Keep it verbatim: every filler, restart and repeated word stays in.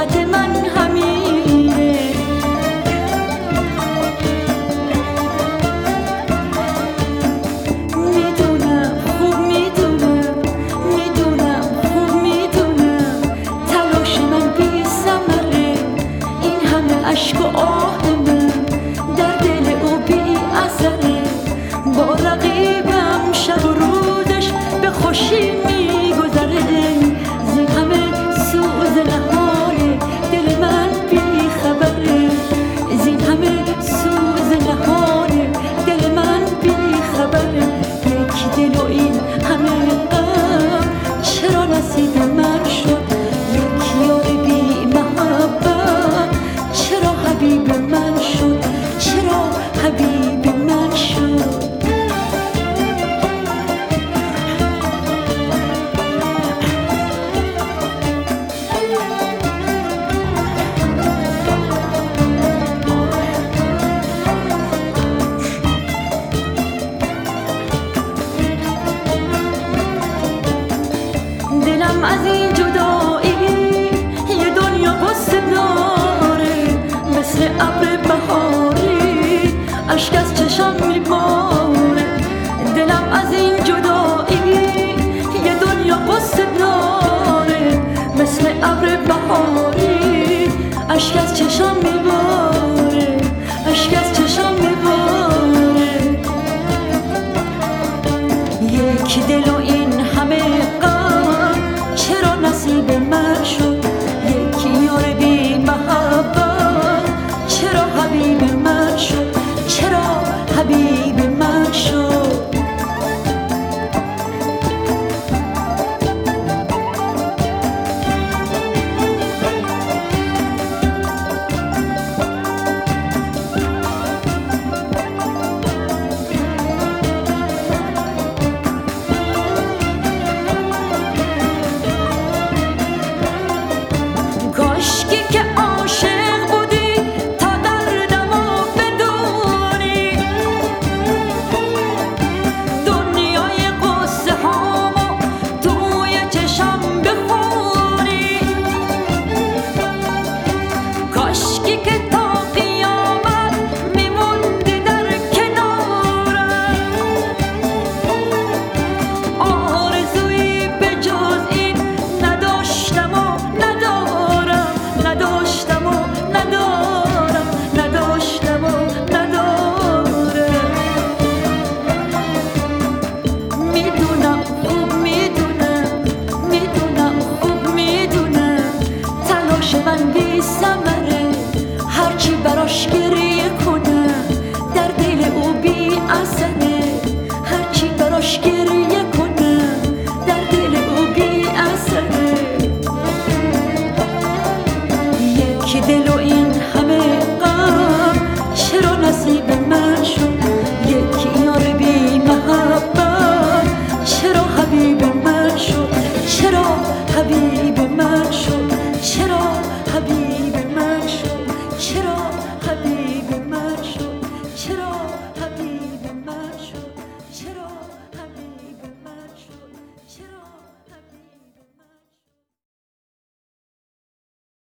قسمت من همینه. میدونم خوب میدونم میدونم خوب میدونم تلاش من بی ثمره، این همه اشک و آه من در دل او بی اثره. با رقیبم شب و روزش به خوشی میگذره، زین همه سوز نهان دل من بی خبره، زین همه سوز نهان دل من بی خبره. یک دل و این همه غم چرا نصیب من شد، یک یار بی محبت چرا حبیب من شد، چرا حبیب من شد. دلم از این جدایی یه دنیا غصه داره، مثل ابر بهاری اشک از چشم میباره. دلم از این جدایی یه دنیا غصه داره، مثل ابر بهاری اشک از چشم میباره، اشک از چشم میباره. یک دل و این همه غم چرا نصیب من شد، یک یار بی محبت چرا حبیب من شد، چرا حبیب من شد. کاشکی که عاشق بودی تا دردمو بدونی، دنیای قصه هامو توی چشم بخونی. کاشکی که تا قیامت میموندی در کنارم، آرزویی به جز این نداشتم و ندارم، نداشتم و ندارم، نداشتم و ندارم. میدونم خوب میدونم میدونم خوب میدونم تلاش من بی ثمره، هرچی براش گریه کنم در دل او بی اثره، هرچی براش گریه کنم در دل او بی اثره. یک دل و